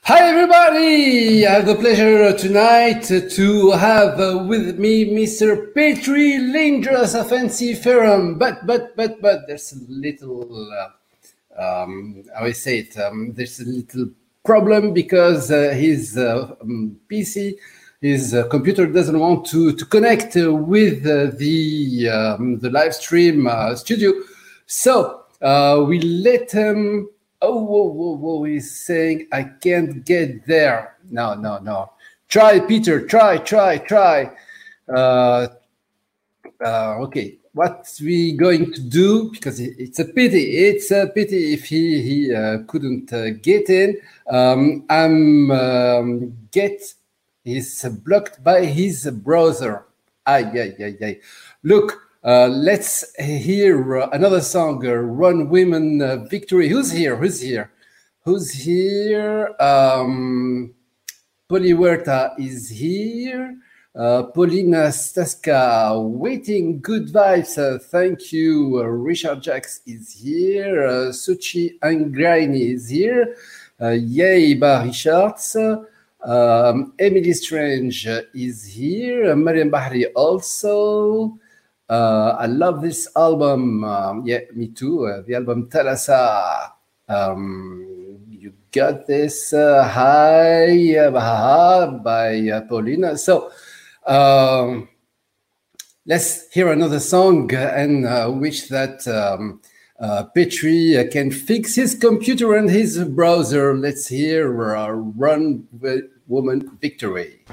Hi everybody! I have the pleasure tonight to have with me Mr. Petri Lindros of NC Ferrum. But there's a little, how I say it, there's a little problem because his PC, his computer doesn't want to connect with the live stream studio. So we let him. Oh, whoa, he's saying, I can't get there. No. Try, Peter, try. Okay, what we going to do, because it's a pity if he couldn't get in. He's blocked by his browser. Look, let's hear another song, Run Women Victory. Who's here? Polihuerta is here. Paulina Staska, waiting, good vibes. Thank you. Richard Jacks is here. Suchi Angraini is here. Yeiba Richards. Emily Strange is here. Mariam Bahri also. I love this album. Yeah, me too. The album Talasa. You got this. Hi, by Paulina. So let's hear another song and wish that Petri can fix his computer and his browser. Let's hear Run Woman Victory.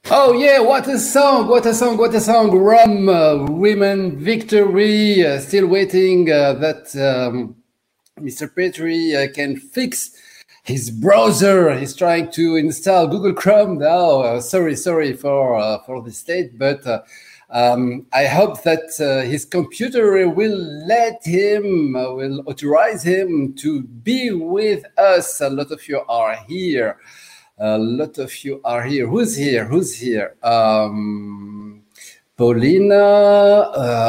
Oh yeah, what a song! What a song! What a song! Rum, women, victory. Still waiting that Mr. Petrie can fix his browser. He's trying to install Google Chrome now. Sorry for the state, but I hope that his computer will let him, will authorize him to be with us. A lot of you are here. A lot of you are here. Who's here? Who's here? Paulina.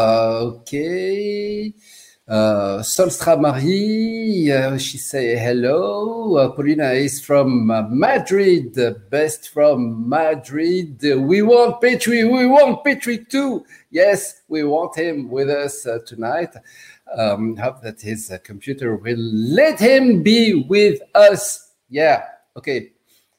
Okay. Solstra Marie, she say hello. Paulina is from Madrid, best from Madrid. We want Petrie too. Yes, we want him with us tonight. Hope that his computer will let him be with us. Yeah, okay.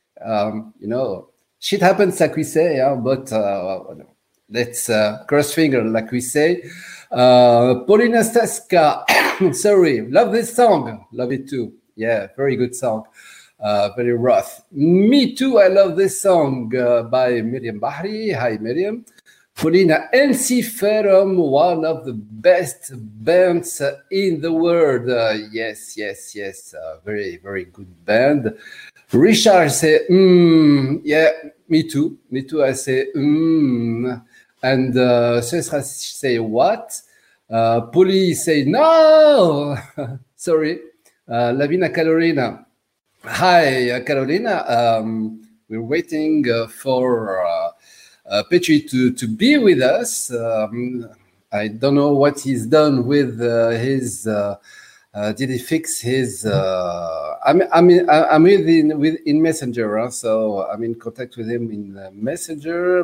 Shit happens, like we say, but let's cross finger, like we say. Paulina Staska, sorry, love this song. Love it too. Yeah, very good song. Very rough. Me too, I love this song by Miriam Bahri. Hi, Miriam. Paulina Ensiferum, one of the best bands in the world. Yes. Very, very good band. Richard say, yeah, me too. I say, And Cesar say, what? Poli say, no. Sorry. Lavina Carolina. Hi, Carolina. We're waiting for Petrie to be with us. I don't know what he's done with his... did he fix his? I'm in Messenger, so I'm in contact with him in Messenger.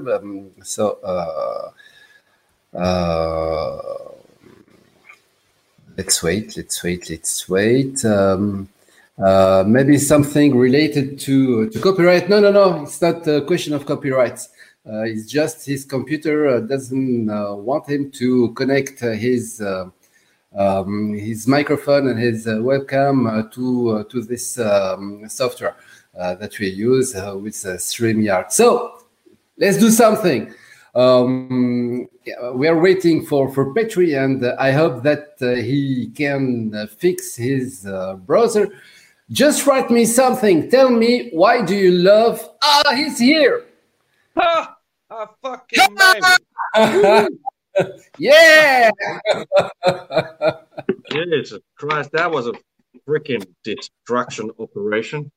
Let's wait. Maybe something related to copyright. No. It's not a question of copyrights. It's just his computer doesn't want him to connect his microphone and his webcam to this software that we use with StreamYard. So let's do something. We are waiting for Petrie, and I hope that he can fix his browser. Just write me something. Tell me, why do you love... he's here. I fucking made it. Yeah. Jesus Christ, that was a freaking destruction operation.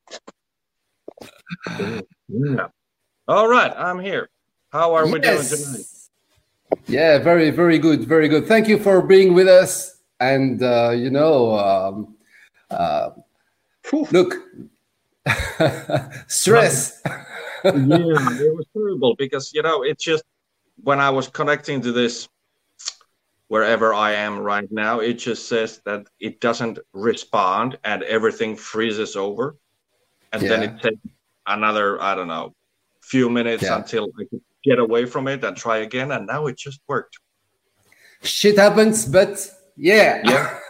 Yeah. All right, I'm here. How are we doing tonight? Yeah, very, very good, very good. Thank you for being with us. And look, stress. Yeah, it was terrible because it's just when I was connecting to this, wherever I am right now, it just says that it doesn't respond and everything freezes over. And then it takes another, I don't know, few minutes until I could get away from it and try again. And now it just worked. Shit happens, but yeah.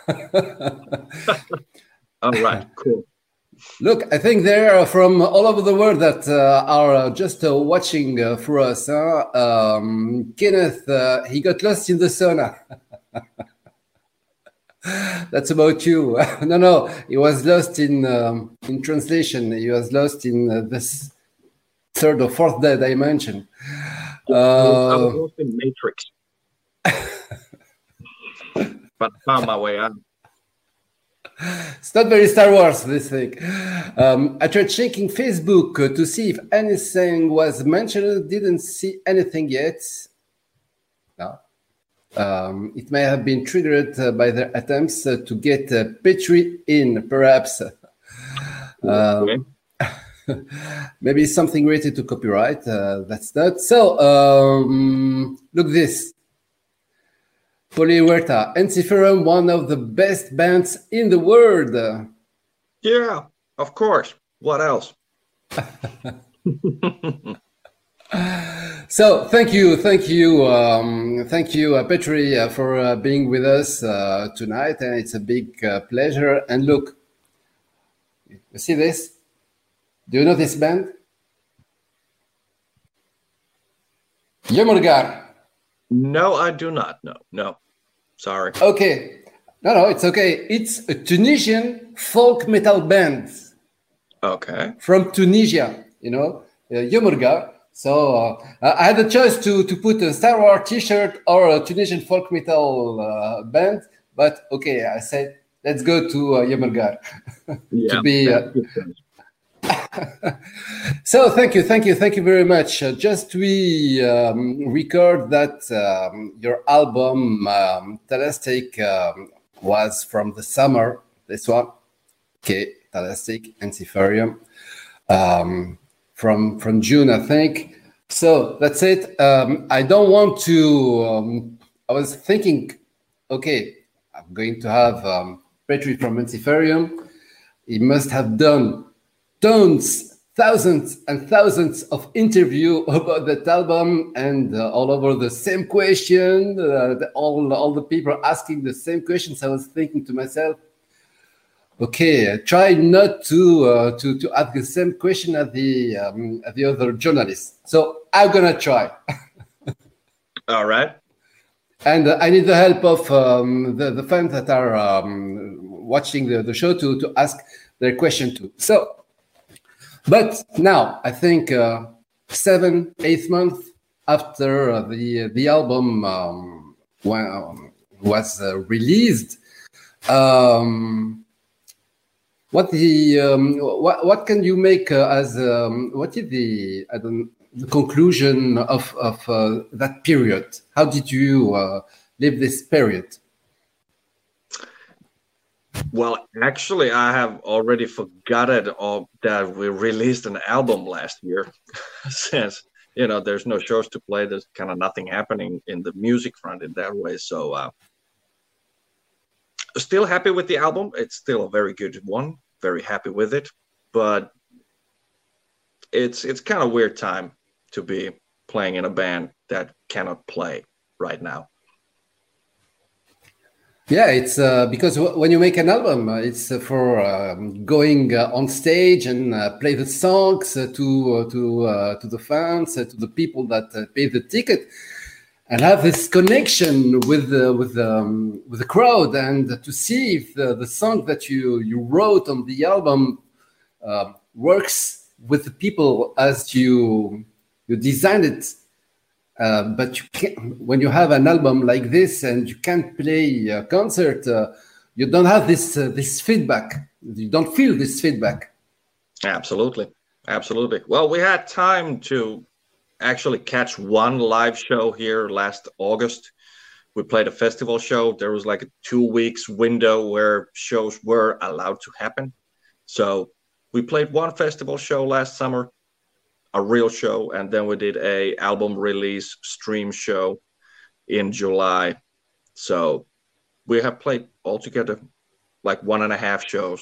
All right, cool. Look, I think they're from all over the world that are just watching for us. Kenneth, he got lost in the sauna. That's about you. No, he was lost in translation. He was lost in this third or fourth dimension. I was lost in Matrix. But I found my way out. It's not very Star Wars, this thing. I tried checking Facebook to see if anything was mentioned. Didn't see anything yet. No. It may have been triggered by their attempts to get Petrie in, perhaps. Maybe something related to copyright. That's not. So, look this. Poli Huerta, Ensiferum, one of the best bands in the world. Yeah, of course. What else? So thank you, Petrie, for being with us tonight, and it's a big pleasure. And look, you see this? Do you know this band? Yomurgar. No, I do not know. No, sorry. Okay. No, it's okay. It's a Tunisian folk metal band. Okay. From Tunisia, Yomurgar. So I had the choice to put a Star Wars T-shirt or a Tunisian folk metal band, but okay, I said let's go to Yomurgar to be. So thank you very much. Just we record that your album Talastic was from the summer. This one, okay, Talastic and Antipharium. From June, I think. So that's it. I don't want to. I was thinking, okay, I'm going to have Petri from Antipharium. He must have done thousands and thousands of interviews about that album, and all over the same question. All the people asking the same questions. I was thinking to myself, okay, try not to ask the same question as the other journalists. So I'm gonna try. All right. And I need the help of the fans that are watching the show to ask their question too. So, but now I think 7-8 months after the album was released. What can you make as what is the conclusion of that period? How did you live this period? Well, actually, I have already forgotten that we released an album last year, since there's no shows to play. There's kind of nothing happening in the music front in that way. So. Still happy with the album. It's still a very good one. Very happy with it, but it's kind of weird time to be playing in a band that cannot play right now. Yeah, it's because when you make an album, it's for going on stage and play the songs to the fans, to the people that pay the ticket. And have this connection with the crowd, and to see if the song that you wrote on the album works with the people as you designed it. But you can't, when you have an album like this and you can't play a concert, you don't have this feedback. You don't feel this feedback. Absolutely. Well, we had time to actually catch one live show here last August. We played a festival show. There was like a 2 weeks window where shows were allowed to happen. So we played one festival show last summer, a real show, and then we did a album release stream show in July. So we have played altogether like 1.5 shows.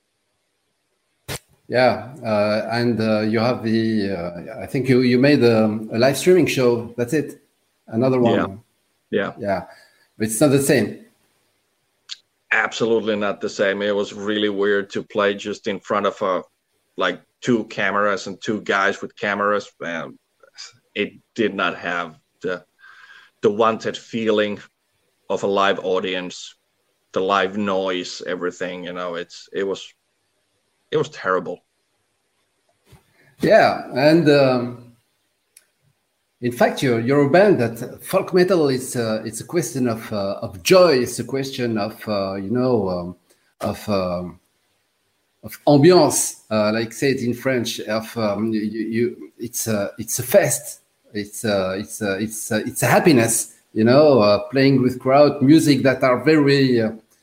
Yeah, and you have I think you made a live streaming show. That's it. Another one. Yeah. But it's not the same. Absolutely not the same. It was really weird to play just in front of like 2 cameras and 2 guys with cameras. It did not have the wanted feeling of a live audience, the live noise, everything. It was terrible. Yeah, and in fact, you're a band that folk metal is it's a question of joy. It's a question of of ambiance, like say it in French. Of it's a fest. It's a happiness. Playing with crowd, music that are very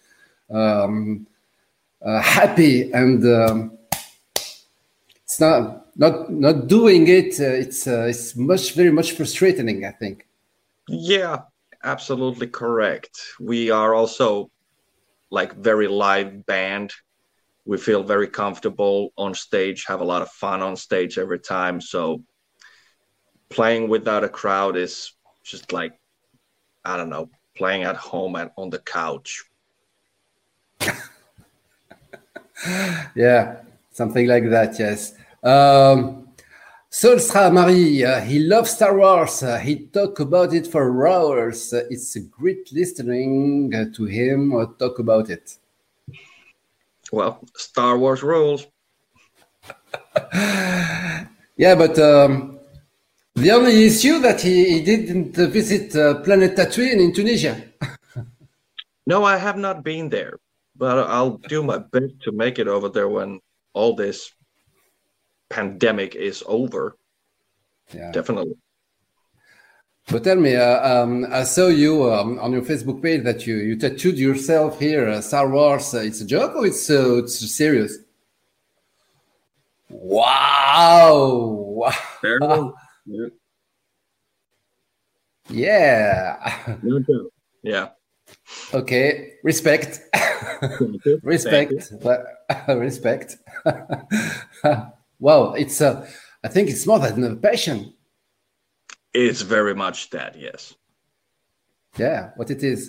happy, and it's not doing it. It's very much frustrating, I think. Yeah, absolutely correct. We are also like very live band. We feel very comfortable on stage, have a lot of fun on stage every time. So playing without a crowd is just like, I don't know, playing at home and on the couch. Yeah, something like that. Yes. Solstra Marie, he loves Star Wars. He talk about it for hours. It's a great listening to him talk about it. Well, Star Wars rules. Yeah, but the only issue that he didn't visit Planet Tatooine in Tunisia. No, I have not been there, but I'll do my best to make it over there when all this pandemic is over. Yeah, definitely. But tell me, I saw you on your Facebook page that you tattooed yourself here, Star Wars. It's a joke or it's serious? Wow! Yeah. Yeah. No joke. Yeah. Okay. Respect. Respect. Respect. Wow. It's. I think it's more than a passion. It's very much that. Yes. Yeah. What it is?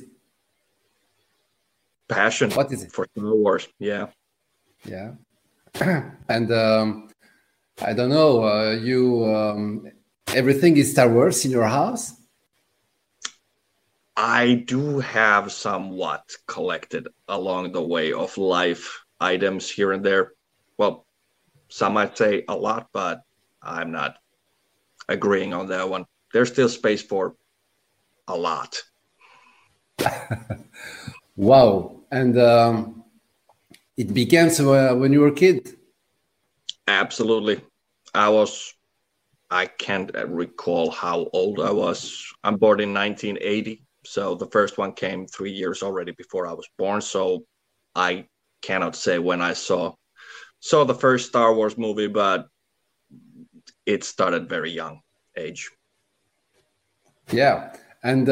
Passion. What is it? For Star Wars. Yeah. Yeah. And I don't know. You everything is Star Wars in your house? I do have somewhat collected along the way of life items here and there. Well, some might say a lot, but I'm not agreeing on that one. There's still space for a lot. Wow. And it began when you were a kid? Absolutely. I can't recall how old I was. I'm born in 1980. So the first one came 3 years already before I was born. So I cannot say when I saw the first Star Wars movie, but it started very young age. Yeah. And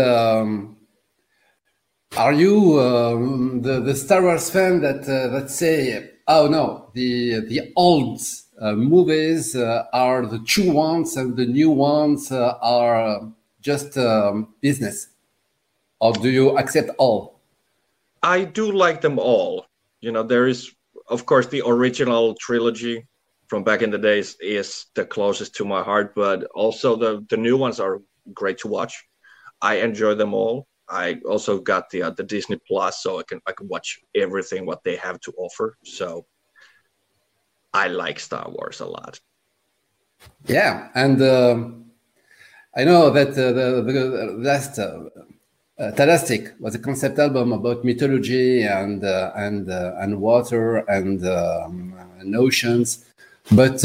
are you the Star Wars fan that say, oh no, the old movies are the true ones and the new ones are just business? Or do you accept all? I do like them all. You know, there is, of course, the original trilogy from back in the days is the closest to my heart, but also the new ones are great to watch. I enjoy them all. I also got the Disney Plus, so I can watch everything what they have to offer. So I like Star Wars a lot. Yeah, and I know that the last Talastic was a concept album about mythology and water and oceans. But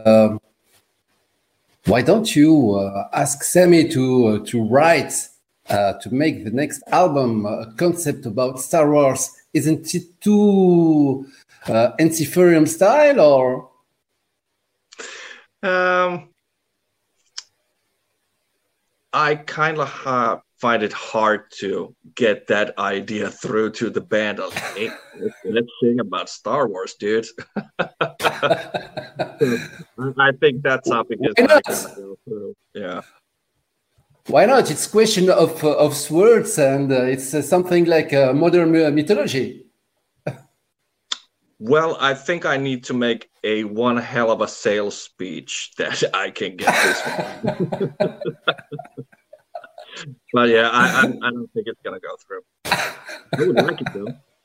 why don't you ask Sammy to write to make the next album a concept about Star Wars? Isn't it too Encypherium style or? I kind of find it hard to get that idea through to the band. Like, hey, let's sing about Star Wars, dude. I think that topic is not going to go through. Yeah. Why not? It's a question of words, and it's something like modern mythology. Well, I think I need to make a one hell of a sales speech that I can get this one. But yeah, I don't think it's gonna go through. I would like it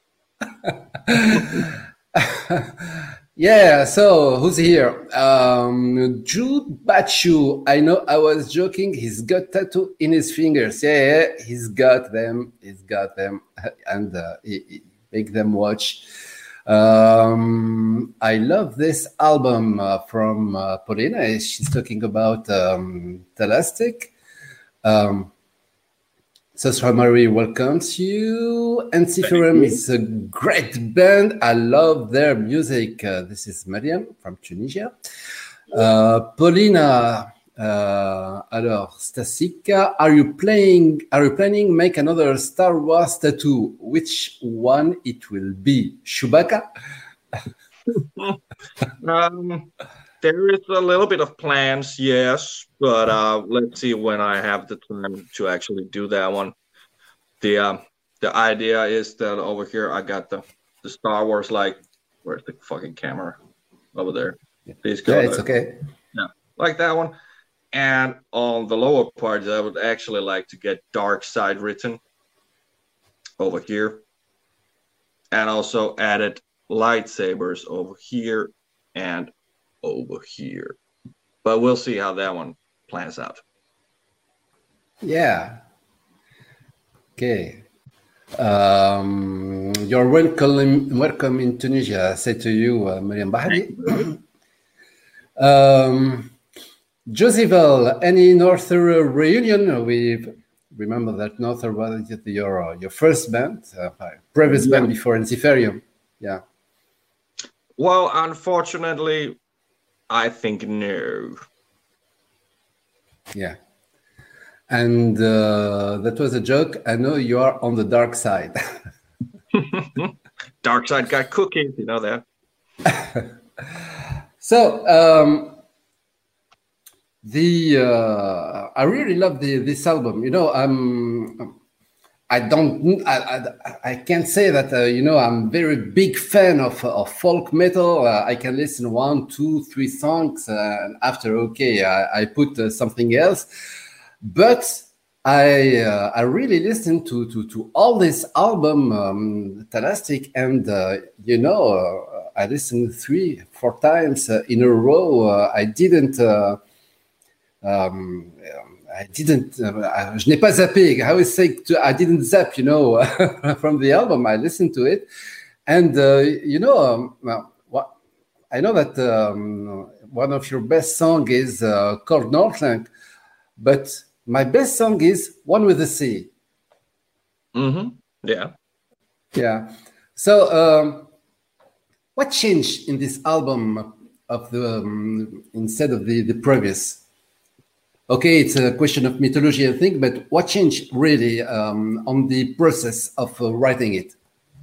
though. Yeah, so who's here? Jude Bachu. I know I was joking. He's got tattoo in his fingers. Yeah, he's got them. And he make them watch. I love this album from Paulina. She's talking about Talastic. Sosra Marie welcomes you. Encypherium is a great band. I love their music. This is Mariam from Tunisia. Paulina, alors Stasika, are you planning make another Star Wars tattoo? Which one it will be? Chewbacca? There is a little bit of plans, yes, but let's see when I have the time to actually do that one. The idea is that over here I got the Star Wars, like, where's the fucking camera? Over there. Please go. Yeah, it's okay. Yeah, like that one. And on the lower parts, I would actually like to get Dark Side written over here, and also added lightsabers over here and over here. But we'll see how that one plans out. Yeah. Okay. You're welcome in Tunisia. I say to you, Miriam Bahdi. Joseph, any Norther reunion? We remember that Norther was your first band, previous band before Enziferum. Yeah. Well, unfortunately, I think no. Yeah. And that was a joke. I know you are on the dark side. Dark side got cookies, you know that. So I really love this album. You know, I can't say that I'm very big fan of folk metal. I can listen 1, 2, 3 songs, and after I put something else. But I really listened to all this album, Talastic, and I listened 3, 4 times in a row. Je n'ai pas zappé. I always say I didn't zap, from the album. I listened to it, and I know that one of your best songs is called Northland, but my best song is One with the Sea. Mm-hmm. Yeah. Yeah. So, what changed in this album of the instead of the previous? Okay, it's a question of mythology, I think, but what changed really on the process of writing it?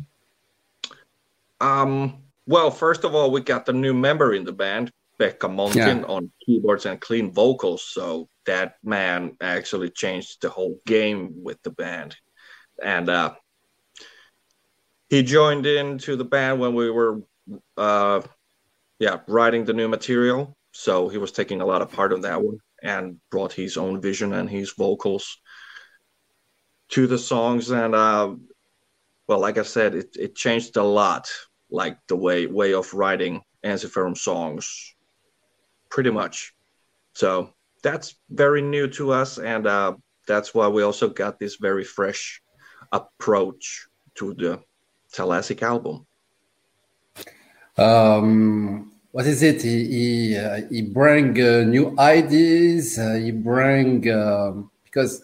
Well, first of all, we got the new member in the band, Pekka Montin, on keyboards and clean vocals. So that man actually changed the whole game with the band. And he joined into the band when we were writing the new material. So he was taking a lot of part of that one and brought his own vision and his vocals to the songs. And well, like I said, it changed a lot, like the way of writing Enziferum songs, pretty much. So that's very new to us, and that's why we also got this very fresh approach to the Thalassic album. What is it? He bring new ideas. He bring because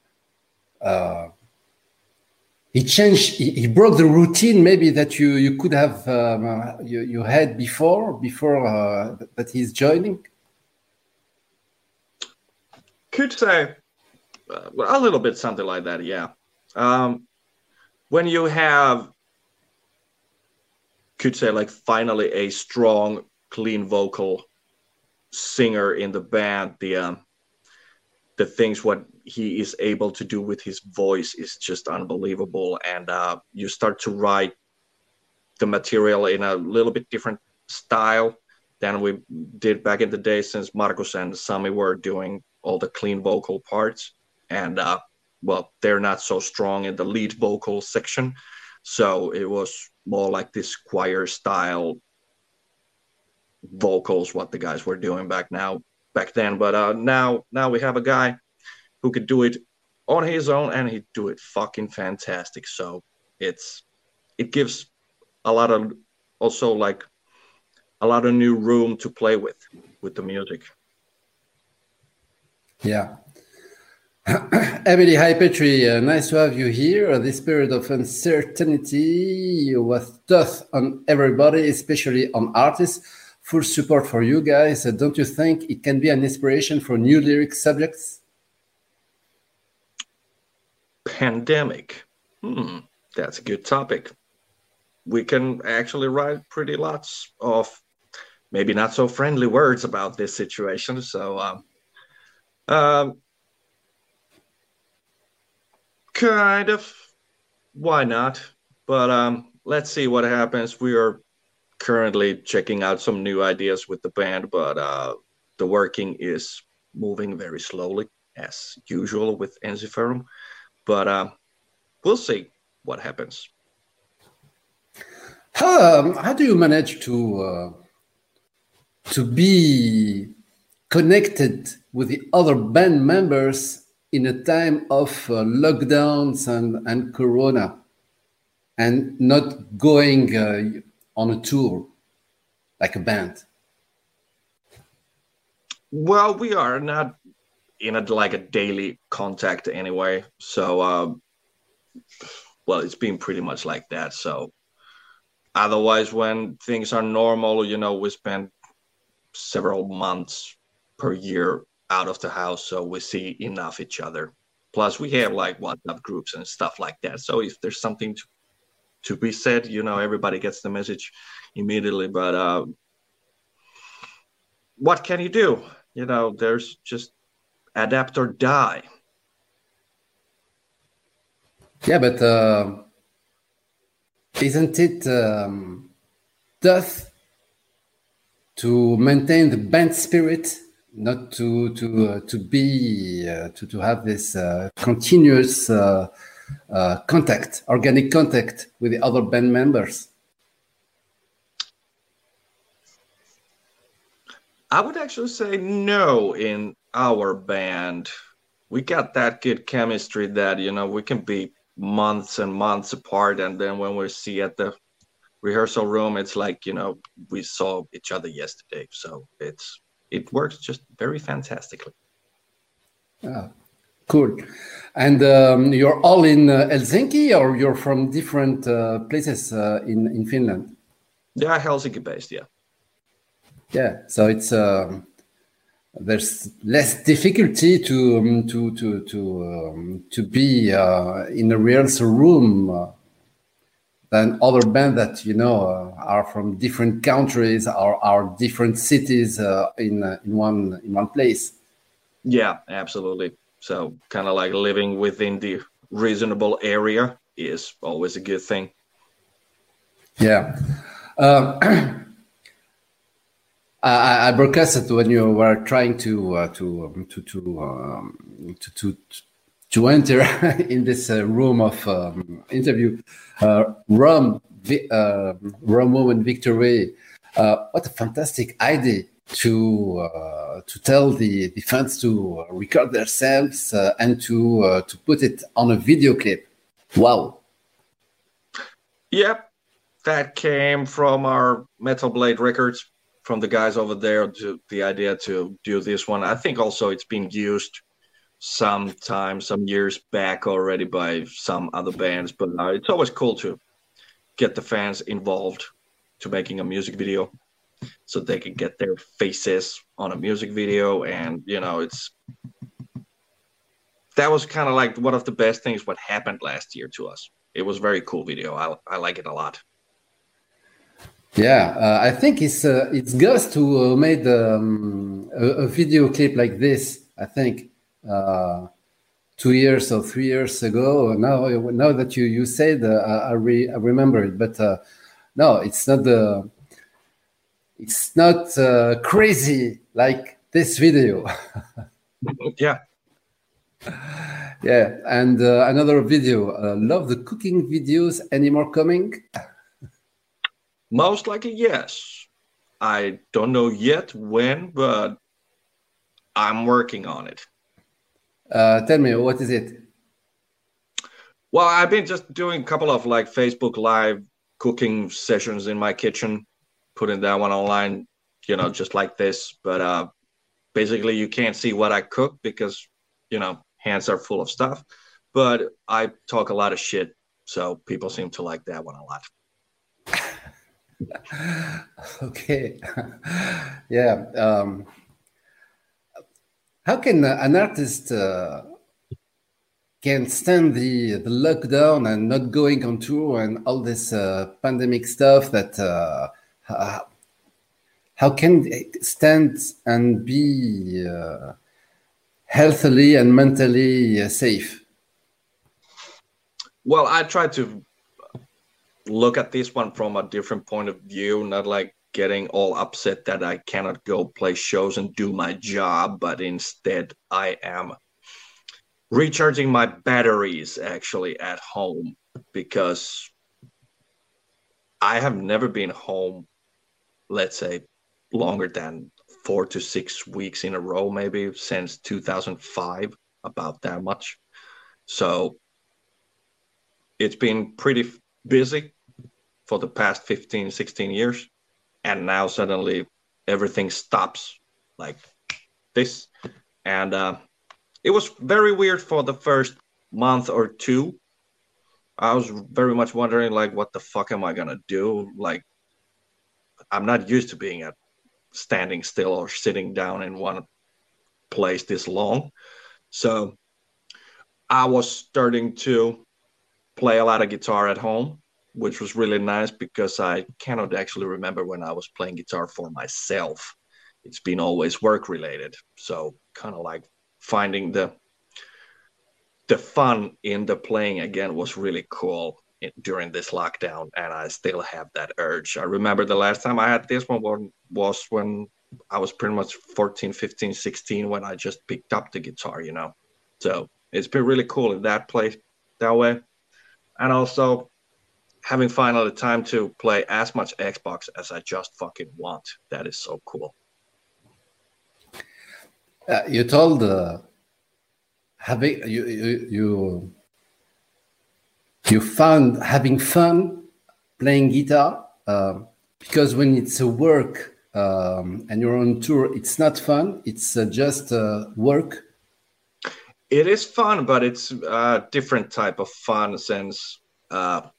he changed. He broke the routine maybe that you could have you had before that he's joining. Could say a little bit something like that. Yeah. When you have, could say like finally a strong, clean vocal singer in the band, the things what he is able to do with his voice is just unbelievable. And you start to write the material in a little bit different style than we did back in the day, since Markus and Sami were doing all the clean vocal parts. And well, they're not so strong in the lead vocal section. So it was more like this choir style vocals, what the guys were doing back then. But now we have a guy who could do it on his own, and he'd do it fucking fantastic. So it gives a lot of also like a lot of new room to play with the music. Yeah. Emily, hi Petri, nice to have you here. This period of uncertainty was tough on everybody, especially on artists. Full support for you guys. Don't you think it can be an inspiration for new lyric subjects? Pandemic. That's a good topic. We can actually write pretty lots of maybe not so friendly words about this situation. So kind of, why not? But let's see what happens. We are currently checking out some new ideas with the band, but the working is moving very slowly, as usual with Ensiferum. But we'll see what happens. How do you manage to be connected with the other band members in a time of lockdowns and Corona, and not going on a tour like a band? Well, we are not in a daily contact anyway, so well, it's been pretty much like that. So otherwise, when things are normal, we spend several months per year out of the house, so we see enough each other. Plus, we have like WhatsApp groups and stuff like that. So if there's something to be said, everybody gets the message immediately. But what can you do? There's just adapt or die. Yeah, but isn't it tough to maintain the band spirit, not to have this continuous contact, organic contact with the other band members? I would actually say no. In our band, we got that good chemistry that we can be months and months apart, and then when we see at the rehearsal room, it's like we saw each other yesterday. So it works just very fantastically. Cool. And you're all in Helsinki, or you're from different places in Finland? Yeah, Helsinki based. Yeah, so it's there's less difficulty to be in a rehearsal room than other bands that are from different countries or are different cities in one place. Yeah, absolutely. So kind of like living within the reasonable area is always a good thing. Yeah. I broadcasted when you were trying to enter in this room of interview. Rome and Victory. What a fantastic idea to tell the fans to record themselves and to put it on a video clip. Wow. Yep, that came from our Metal Blade Records. From the guys over there, to the idea to do this one. I think also it's been used some years back already by some other bands, but it's always cool to get the fans involved to making a music video so they can get their faces on a music video. And that was kind of like one of the best things what happened last year to us. It was a very cool video. I like it a lot. Yeah, I think it's Gust who made a video clip like this. I think 2 years or 3 years ago. Now that you said, I remember it. But no, it's not crazy like this video. Yeah. Yeah, and another video. Love the cooking videos. Any more coming? Most likely, yes. I don't know yet when, but I'm working on it. Tell me, what is it? Well, I've been just doing a couple of like Facebook Live cooking sessions in my kitchen, putting that one online, just like this. But basically, you can't see what I cook because, hands are full of stuff. But I talk a lot of shit, so people seem to like that one a lot. Okay. Yeah. How can an artist can stand the lockdown and not going on tour and all this pandemic stuff? That how can it stand and be healthily and mentally safe? Well, I try to look at this one from a different point of view, not like getting all upset that I cannot go play shows and do my job, but instead I am recharging my batteries actually at home, because I have never been home, let's say, longer than 4 to 6 weeks in a row, maybe since 2005, about that much. So it's been pretty busy for the past 15, 16 years. And now suddenly everything stops like this. And it was very weird for the first month or two. I was very much wondering, like, what the fuck am I going to do? Like, I'm not used to being standing still or sitting down in one place this long. So I was starting to play a lot of guitar at home, which was really nice because I cannot actually remember when I was playing guitar for myself. It's been always work related. So kind of like finding the fun in the playing again was really cool during this lockdown, and I still have that urge. I remember the last time I had this one was when I was pretty much 14, 15, 16 when I just picked up the guitar, you know. So it's been really cool in that place that way. And also having finally time to play as much Xbox as I just fucking want. That is so cool. You told having you found having fun playing guitar, because when it's a work and you're on tour, it's not fun. It's just work. It is fun, but it's a different type of fun since, well,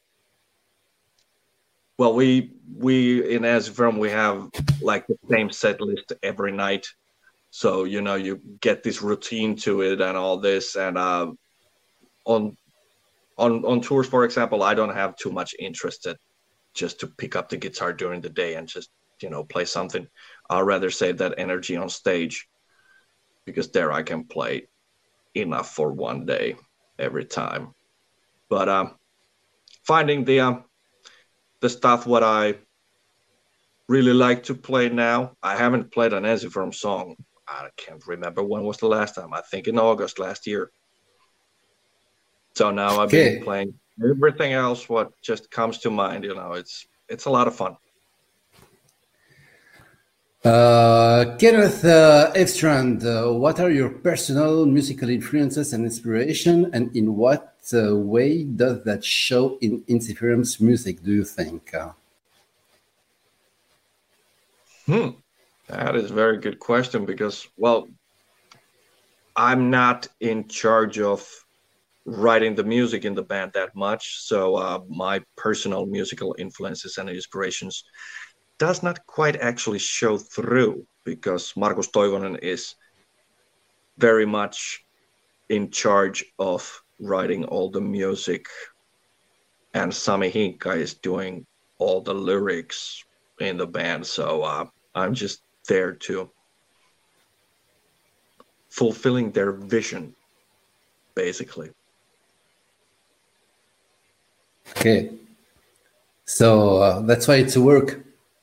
we in Asifrom, we have like the same set list every night. So, you know, you get this routine to it and all this. And on tours, for example, I don't have too much interest just to pick up the guitar during the day and just, you know, play something. I'd rather save that energy on stage, because there I can play enough for one day every time. But finding the stuff what I really like to play now. I haven't played an Asifrom song. I can't remember when was the last time. I think in August last year. So now I've been playing everything else what just comes to mind. You know, it's a lot of fun. Kenneth Ekstrand, what are your personal musical influences and inspiration, and in what way does that show in Insifrom's music, do you think? That is a very good question because, well, I'm not in charge of writing the music in the band that much. So my personal musical influences and inspirations does not quite actually show through, because Markus Toivonen is very much in charge of writing all the music, and Sami Hinkka is doing all the lyrics in the band. So I'm just there to fulfilling their vision, basically. Okay. So that's why it's a work.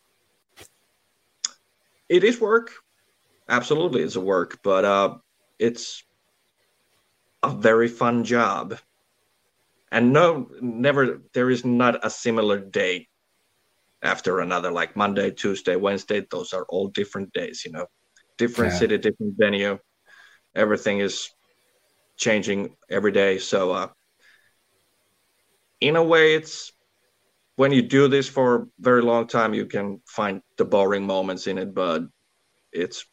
It is work. Absolutely, it's a work, but it's a very fun job. And there is not a similar day after another, like Monday, Tuesday, Wednesday. Those are all different days, you know, different city, different venue. Everything is changing every day. So in a way, it's when you do this for a very long time, you can find the boring moments in it, but it's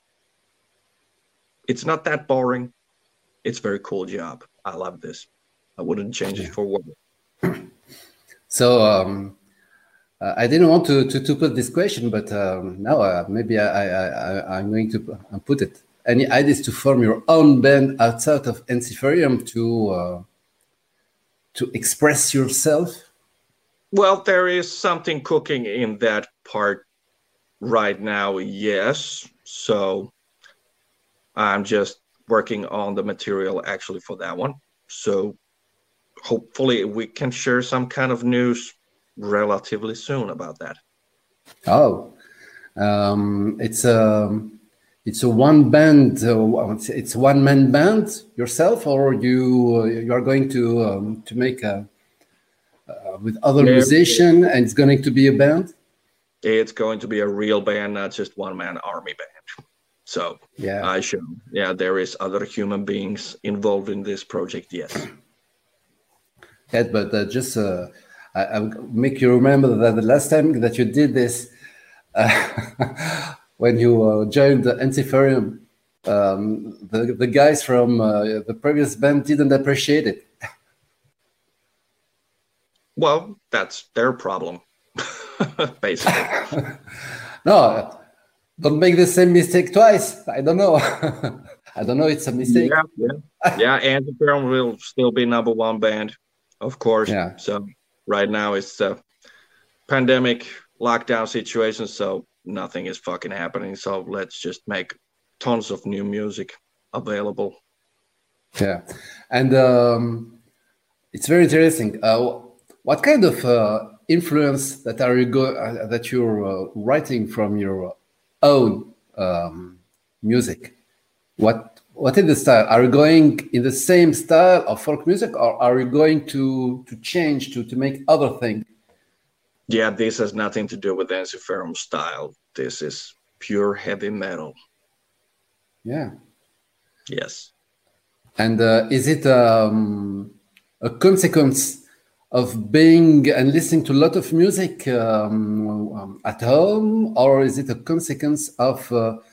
not that boring. It's a very cool job. I love this. I wouldn't change it for work. So I didn't want to put this question, but now maybe I'm going to put it. Any ideas to form your own band outside of Ensiferum to express yourself? Well, there is something cooking in that part right now, yes. So I'm just working on the material actually for that one. So hopefully we can share some kind of news relatively soon about that. Oh, It's a one band. It's one man band yourself, or you are going to make a with other musician, and it's going to be a band. It's going to be a real band, not just one man army band. So yeah, there is other human beings involved in this project. Yes. Yeah, but just I'll make you remember that the last time that you did this, when you joined the Antipherium, the guys from the previous band didn't appreciate it. Well, that's their problem, basically. No, don't make the same mistake twice. I don't know. I don't know. It's a mistake. Yeah. Antipherium will still be number one band, of course. Yeah. So right now it's a pandemic lockdown situation, so nothing is fucking happening. So let's just make tons of new music available. Yeah, and it's very interesting. What kind of influence that you're writing from your own music? What is the style? Are you going in the same style of folk music, or are you going to change to make other things? Yeah, this has nothing to do with Antipherium style. This is pure heavy metal. Yeah. Yes. And is it a consequence of being and listening to a lot of music at home, or is it a consequence of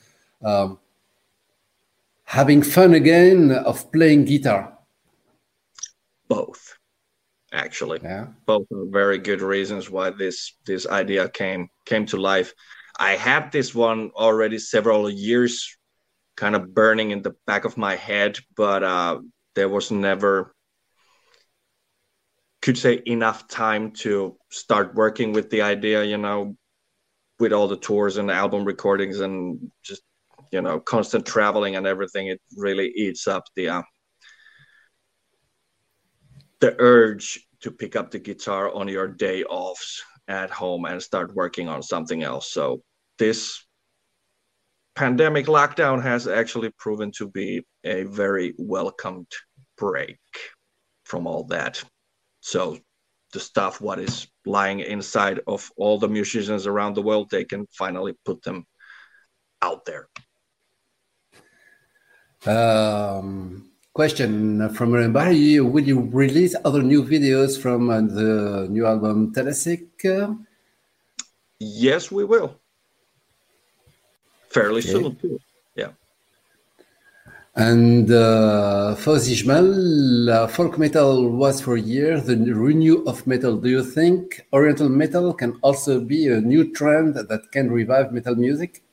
having fun again, of playing guitar? Both, actually. Yeah. Both are very good reasons why this idea came to life. I had this one already several years kind of burning in the back of my head, but there was never, could say, enough time to start working with the idea, with all the tours and album recordings and just, constant traveling and everything. It really eats up the urge to pick up the guitar on your day offs at home and start working on something else. So this pandemic lockdown has actually proven to be a very welcomed break from all that. So the stuff what is lying inside of all the musicians around the world, they can finally put them out there. Question from everybody: will you release other new videos from the new album Telesic? Yes, we will. Fairly soon too. Yeah. And Fawzi Jmal, folk metal was for years the renew of metal. Do you think Oriental metal can also be a new trend that can revive metal music?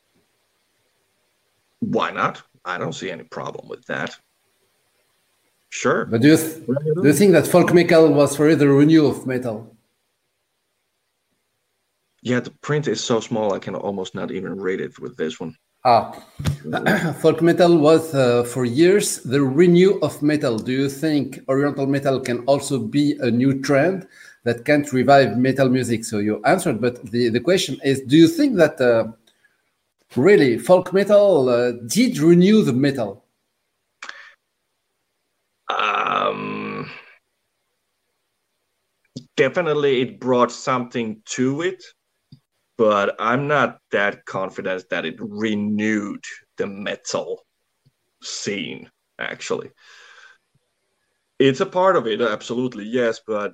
Why not? I don't see any problem with that. Sure. But do you think that folk metal was for the renew of metal? Yeah, the print is so small I can almost not even read it with this one. Folk metal was for years the renew of metal. Do you think Oriental metal can also be a new trend that can't revive metal music? So you answered, but the question is, do you think that really folk metal did renew the metal? Definitely it brought something to it, but I'm not that confident that it renewed the metal scene, actually. It's a part of it, absolutely, yes, but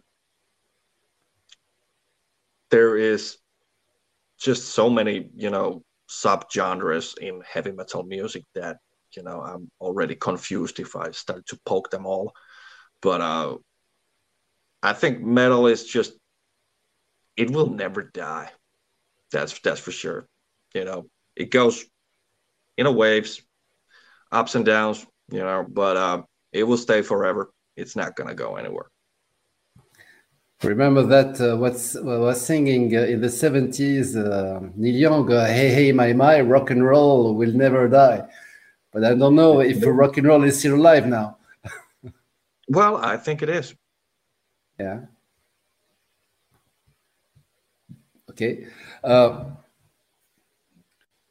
there is just so many, subgenres in heavy metal music that, I'm already confused if I start to poke them all. But I think metal is just, it will never die. That's for sure. It goes in waves, ups and downs, but it will stay forever. It's not going to go anywhere. Remember that was singing in the 70s, Neil Young, hey, hey, my, rock and roll will never die. But I don't know if rock and roll is still alive now. Well, I think it is. Yeah. Okay.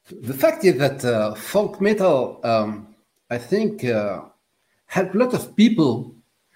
The fact is that folk metal, I think, helped a lot of people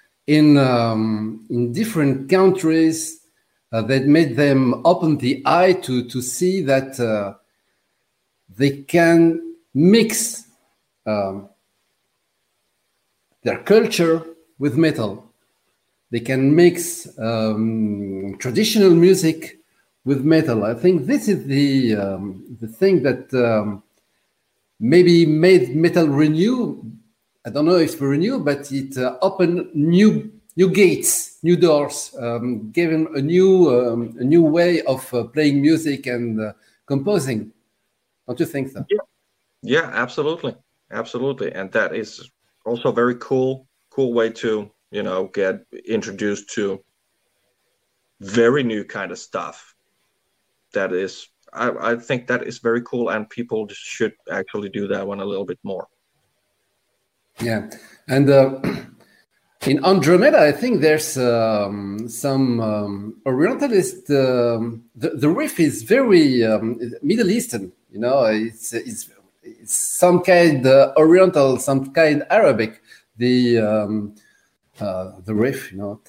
in different countries that made them open the eye to see that they can mix um, their culture with metal. They can mix traditional music with metal. I think this is the thing that maybe made metal renew. I don't know if renew, but it opened new gates, new doors, gave him a new way of playing music and composing. Don't you think so? Yeah, absolutely, and that is also a very cool way to get introduced to very new kind of stuff. That is, I think that is very cool, and people should actually do that one a little bit more. Yeah, and in Andromeda, I think there's some Orientalist. The riff is very Middle Eastern. You know, it's some kind Oriental, some kind Arabic. The riff, you know.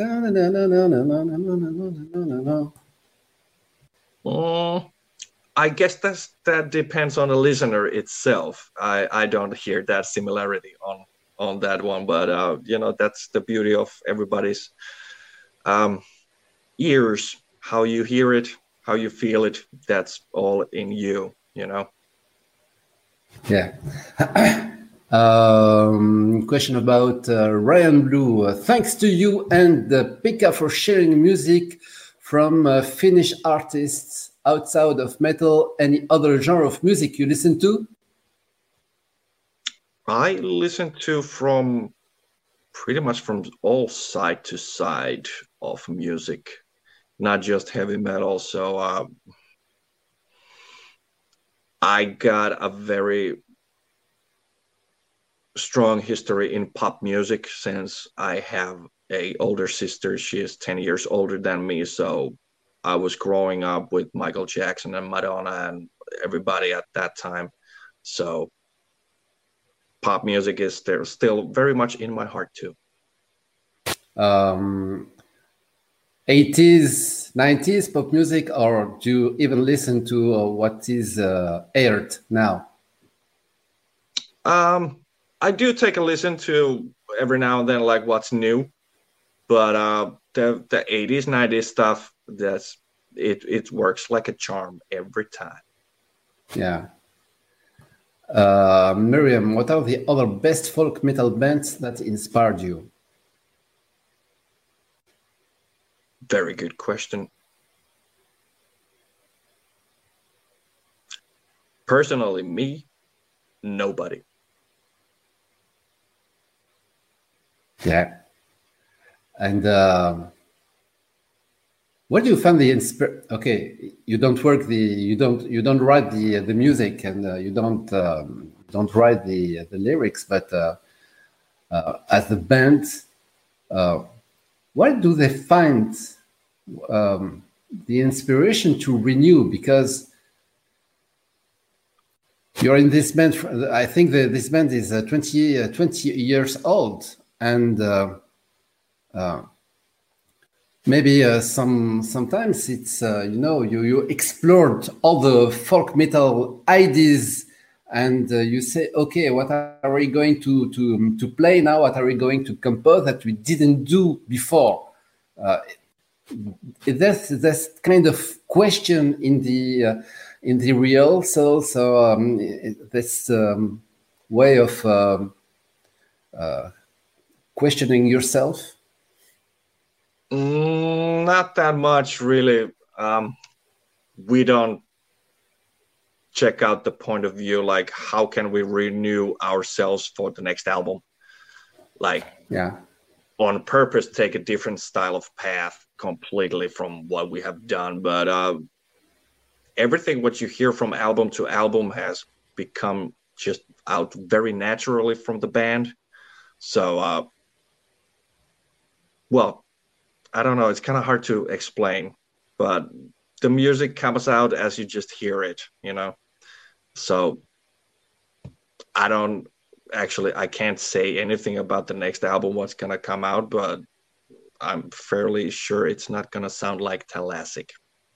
I guess that depends on the listener itself. I don't hear that similarity on that one, but that's the beauty of everybody's ears. How you hear it, how you feel it, that's all in you. Yeah. Question about Ryan Blue. Thanks to you and Pekka for sharing music from Finnish artists outside of metal. Any other genre of music you listen to? I listen to from pretty much from all side to side of music, not just heavy metal. So I got a very strong history in pop music since I have a older sister. She is 10 years older than me. So I was growing up with Michael Jackson and Madonna and everybody at that time. So pop music is there still very much in my heart too. 80s, 90s pop music, or do you even listen to what is aired now? I do take a listen to every now and then, like what's new, but the 80s, 90s stuff, it works like a charm every time. Yeah. Miriam, what are the other best folk metal bands that inspired you? Very good question. Personally, me, nobody. Yeah. And where do you find the inspiration? Okay, you don't write the music, and you don't write the lyrics, but as the band, where do they find the inspiration to renew? Because you're in this band. I think this band is 20 years old, and maybe sometimes it's you explored all the folk metal ideas, and you say, okay, what are we going to play now? What are we going to compose that we didn't do before? That's kind of question in the real. So this way of questioning yourself. Not that much, really. We don't check out the point of view, like how can we renew ourselves for the next album? Like, yeah, on purpose, take a different style of path completely from what we have done. But everything what you hear from album to album has become just out very naturally from the band. So, well, I don't know. It's kind of hard to explain, but the music comes out as you just hear it, So I can't say anything about the next album, what's gonna come out, but I'm fairly sure it's not gonna sound like Thalassic.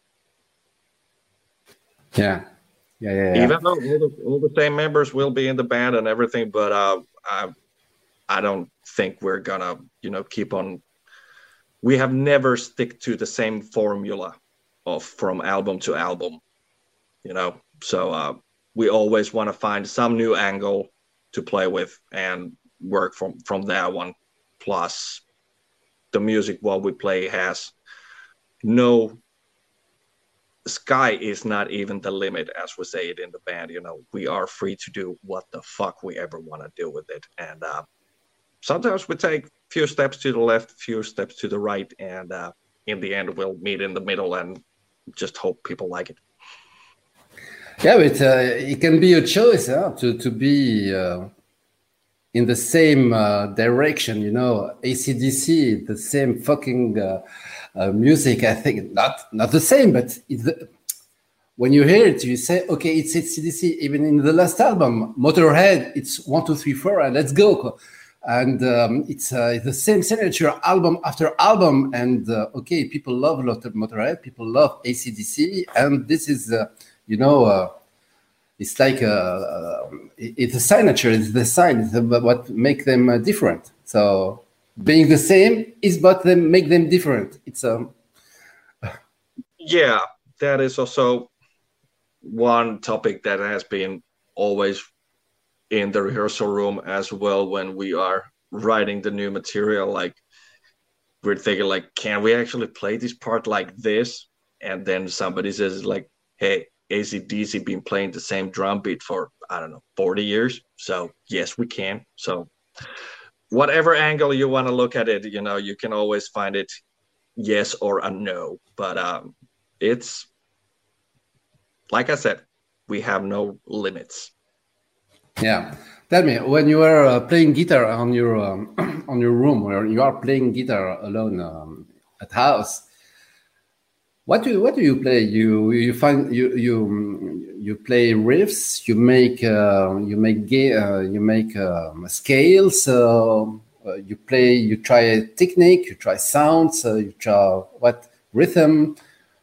Yeah. Even though all the same members will be in the band and everything, but I don't think we're gonna, keep on. We have never stick to the same formula of from album to album, So we always want to find some new angle to play with and work from that one. Plus, the music what we play has no sky is not even the limit, as we say it in the band. We are free to do what the fuck we ever want to do with it. And sometimes we take few steps to the left, few steps to the right, and in the end we'll meet in the middle and just hope people like it. Yeah, but it can be a choice to be in the same direction, AC/DC, the same fucking music. I think not the same, but when you hear it, you say, okay, it's AC/DC. Even in the last album, Motorhead, it's 1, 2, 3, 4, and let's go. And it's the same signature album after album. And okay, people love Motorhead, people love AC/DC, and this is, it's like it's a signature, it's the sign, it's what make them different. So being the same is what make them different. It's yeah, that is also one topic that has been always in the rehearsal room as well when we are writing the new material. Like, we're thinking, like, can we actually play this part like this? And then somebody says, like, hey, AC/DC been playing the same drum beat for, I don't know, 40 years. So yes, we can. So whatever angle you want to look at it, you can always find it yes or a no. But it's, like I said, we have no limits. Yeah. Tell me, when you are playing guitar on your room, where you are playing guitar alone at house, what do you play? You find you play riffs. You make scales. You play. You try a technique. You try sounds. You try what rhythm.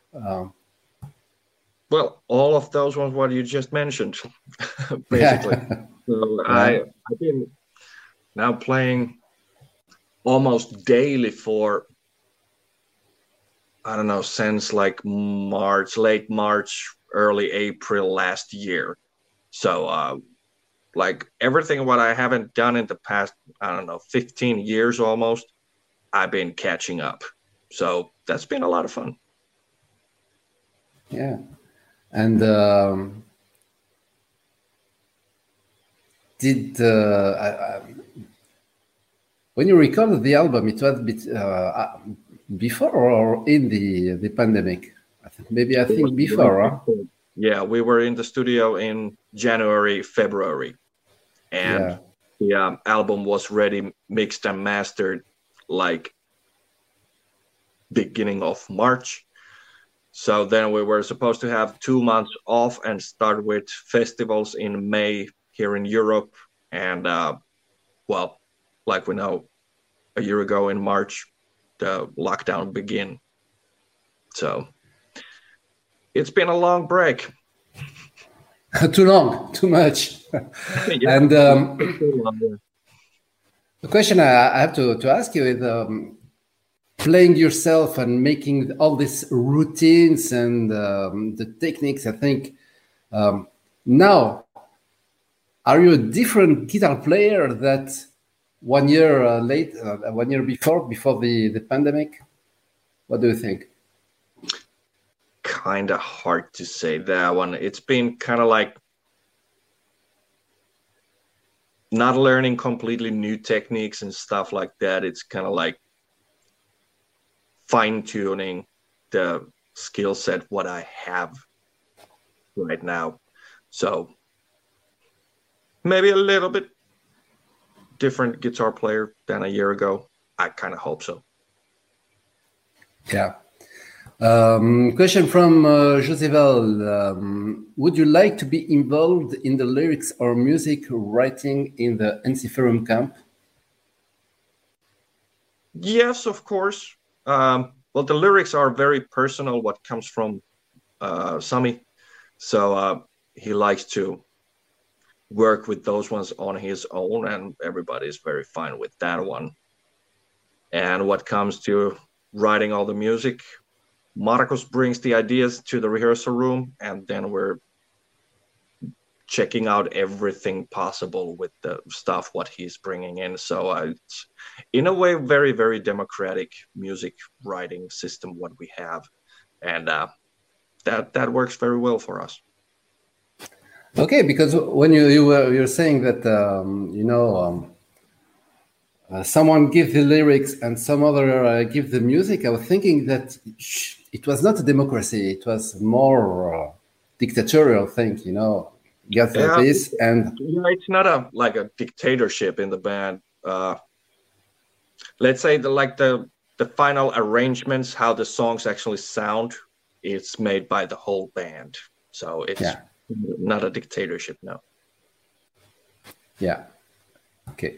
Well, all of those ones what you just mentioned, basically. So I've been now playing almost daily for, I don't know, since like late March, early April last year. So like everything what I haven't done in the past, I don't know, 15 years almost, I've been catching up. So that's been a lot of fun. Yeah. And when you recorded the album, it was a bit before or in the pandemic? I think before. Huh? Yeah, we were in the studio in January, February, and the album was ready, mixed and mastered, like beginning of March. So then we were supposed to have 2 months off and start with festivals in May here in Europe. And well, like we know, a year ago in March, the lockdown began. So it's been a long break. Too long, too much. Yeah. And the question I have to ask you is, playing yourself and making all these routines and the techniques, I think now, are you a different guitar player that 1 year later, 1 year before the pandemic? What do you think? Kind of hard to say that one. It's been kind of like not learning completely new techniques and stuff like that. It's kind of like fine-tuning the skill set what I have right now. So maybe a little bit different guitar player than a year ago. I kind of hope so. Yeah. Question from Joseval. Would you like to be involved in the lyrics or music writing in the Ensiferum camp? Yes, of course. Well, the lyrics are very personal, what comes from Sami. So he likes to work with those ones on his own, and everybody's very fine with that one. And what comes to writing all the music, Marcos brings the ideas to the rehearsal room, and then we're checking out everything possible with the stuff what he's bringing in. So it's in a way very, very democratic music writing system what we have, and that works very well for us. Okay, because when you're saying that someone give the lyrics and some other give the music, I was thinking that it was not a democracy; it was more dictatorial thing. Get this and it's not like a dictatorship in the band. Let's say the final arrangements, how the songs actually sound, it's made by the whole band. So it's not a dictatorship, no. Yeah. Okay.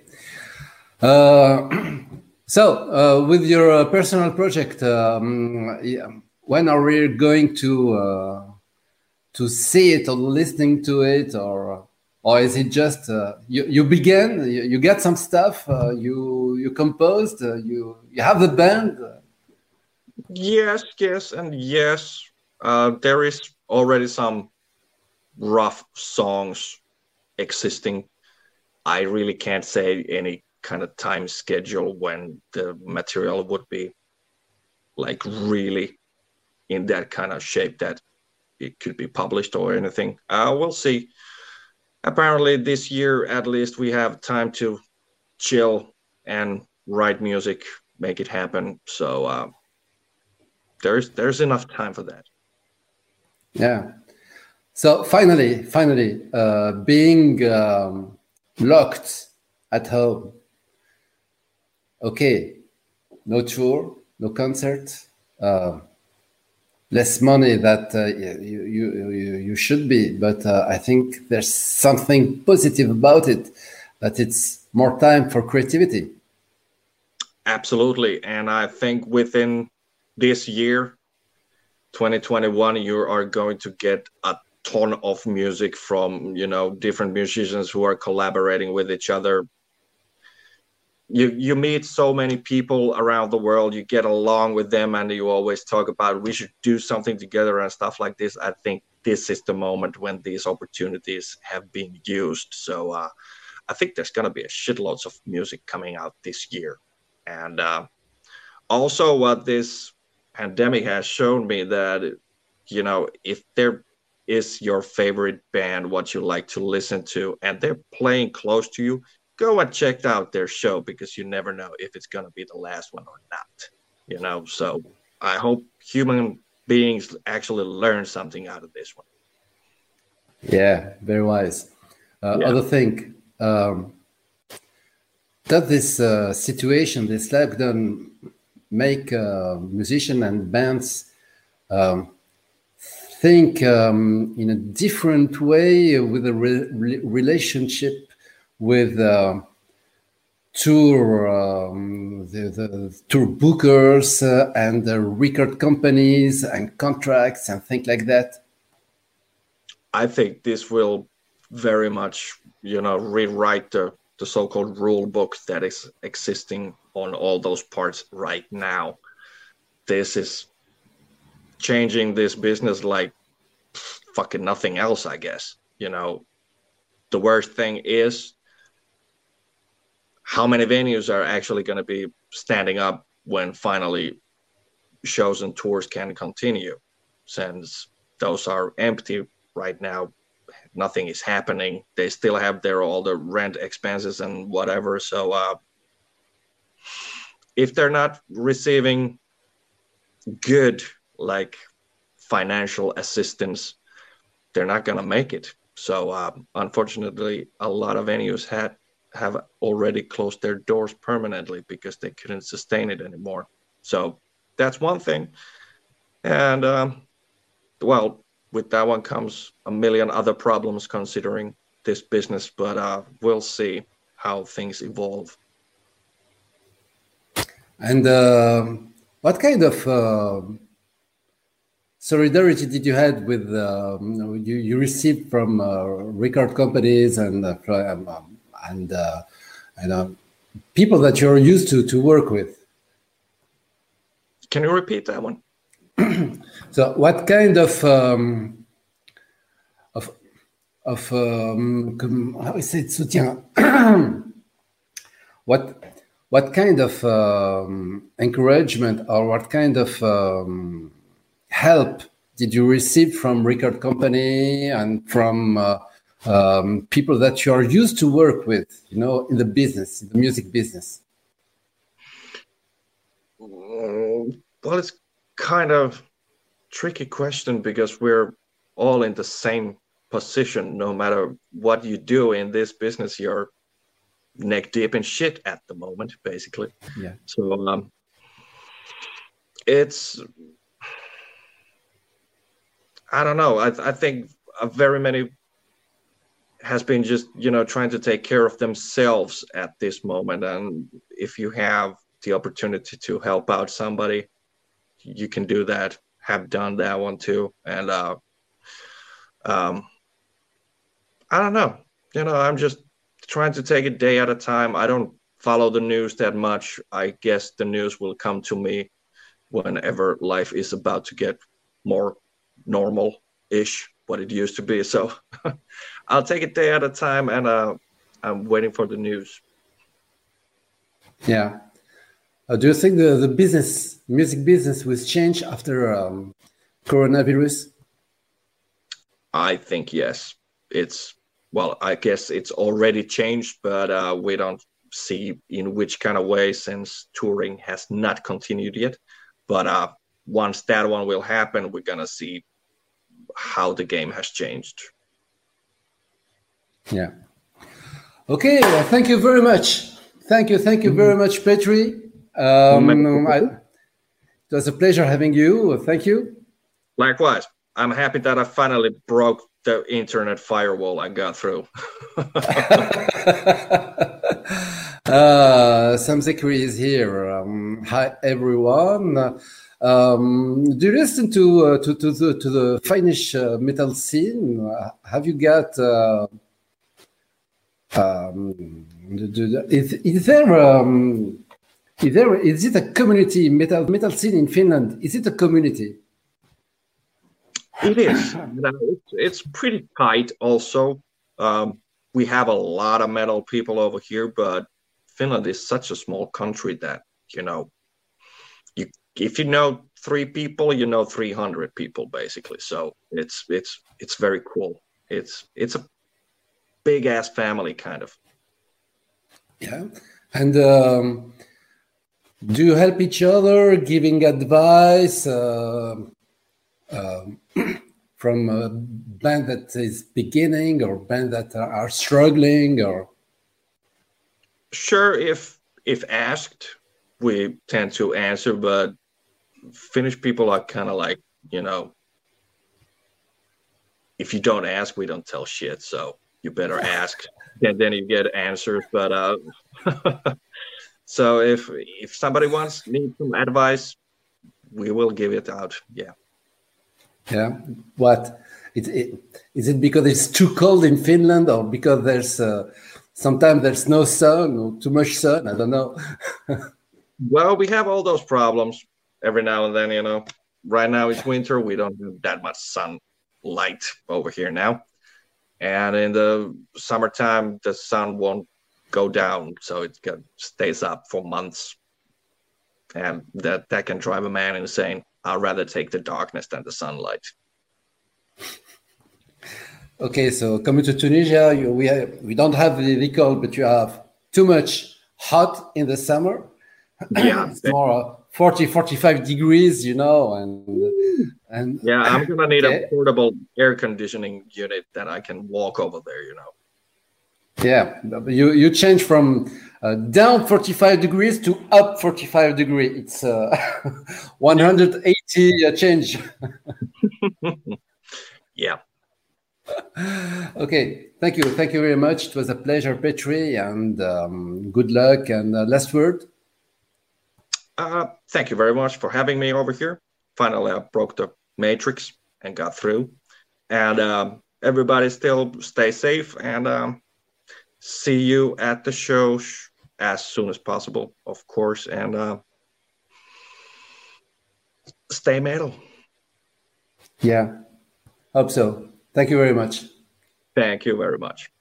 So with your personal project, when are we going to see it or listening to it, or is it just you began, you get some stuff, you composed, you have the band? Yes, and yes. There is already some rough songs existing. I really can't say any kind of time schedule when the material would be like really in that kind of shape that it could be published or anything. We'll see. Apparently this year at least we have time to chill and write music, make it happen. So there's enough time for that. Yeah. So finally, being locked at home. Okay, no tour, no concert, less money that you should be, but I think there's something positive about it, that it's more time for creativity. Absolutely, and I think within this year, 2021, you are going to get a ton of music from different musicians who are collaborating with each other. You meet so many people around the world, you get along with them, and you always talk about we should do something together and stuff like this. I think this is the moment when these opportunities have been used. So I think there's going to be a shitloads of music coming out this year. And also what this pandemic has shown me that, if there is your favorite band, what you like to listen to, and they're playing close to you, go and check out their show, because you never know if it's going to be the last one or not, So I hope human beings actually learn something out of this one. Yeah, very wise. Other thing, does this situation, this lockdown, make musicians and bands think in a different way with a relationship with tour the tour bookers and the record companies and contracts and things like that? I think this will very much, rewrite the so-called rule book that is existing on all those parts right now. This is changing this business like fucking nothing else, I guess. The worst thing is how many venues are actually going to be standing up when finally shows and tours can continue, since those are empty right now. Nothing is happening. They still have all the rent expenses and whatever. So if they're not receiving good financial assistance, they're not going to make it. So unfortunately, a lot of venues have already closed their doors permanently because they couldn't sustain it anymore. So that's one thing. And well, with that one comes a million other problems considering this business, but we'll see how things evolve. And what kind of solidarity did you had with you received from record companies and people that you're used to work with? Can you repeat that one? So, what kind of how is it soutien? What kind of encouragement or what kind of help did you receive from record company and from people that you are used to work with, you know, in the business, in the music business? Well, it's kind of tricky question because we're all in the same position. No matter what you do in this business, you're neck deep in shit at the moment, basically. Yeah. So it's, I don't know. I think very many has been just, you know, trying to take care of themselves at this moment. And if you have the opportunity to help out somebody, you can do that. Have done that one too. And I don't know. You know, I'm just trying to take it day at a time. I don't follow the news that much. I guess the news will come to me whenever life is about to get more normal-ish, what it used to be. So I'll take it day at a time, and I'm waiting for the news. Yeah. Do you think the business, music business, will change after coronavirus? I think yes. It's, well, I guess it's already changed, but we don't see in which kind of way since touring has not continued yet. But once that one will happen, we're gonna see how the game has changed. Yeah. Okay. Thank you very much. Thank you very much, Petri. It was a pleasure having you. Thank you. Likewise. I'm happy that I finally broke the internet firewall I got through. Sam Zekri is here. Hi, everyone. Do you listen to the Finnish metal scene? Have you got? Is it a community metal scene in Finland? Is it a community? It is. It's pretty tight. Also, we have a lot of metal people over here, but Finland is such a small country that, you know, if you know 3 people, you know 300 people basically. So it's very cool. It's a big ass family kind of. Yeah. And do you help each other, giving advice from a band that is beginning or band that are struggling? Or sure, if asked, we tend to answer, but Finnish people are kind of like, you know, if you don't ask, we don't tell shit. So you better ask, and then you get answers. But so if somebody needs some advice, we will give it out. Yeah. Yeah. What? Is it because it's too cold in Finland, or because there's sometimes there's no sun or too much sun? I don't know. Well, we have all those problems every now and then, you know. Right now it's winter. We don't have that much sunlight over here now. And in the summertime, the sun won't go down, so it stays up for months. And that can drive a man insane. I'd rather take the darkness than the sunlight. Okay, so coming to Tunisia, we don't have the cold, but you have too much hot in the summer. Yeah. It's more 40, 45 degrees, you know, and yeah, I'm gonna need a portable air conditioning unit that I can walk over there, you know. Yeah, you change from down 45 degrees to up 45 degrees. It's 180 change. Yeah. Okay, thank you very much. It was a pleasure, Petri, and good luck. And last word. Thank you very much for having me over here. Finally, I broke the matrix and got through. And everybody still stay safe and see you at the show as soon as possible, of course. And stay metal. Yeah, hope so. Thank you very much. Thank you very much.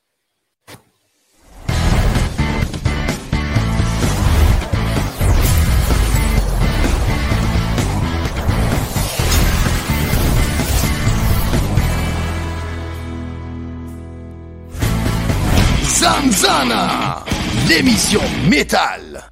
Zanzana, l'émission métal.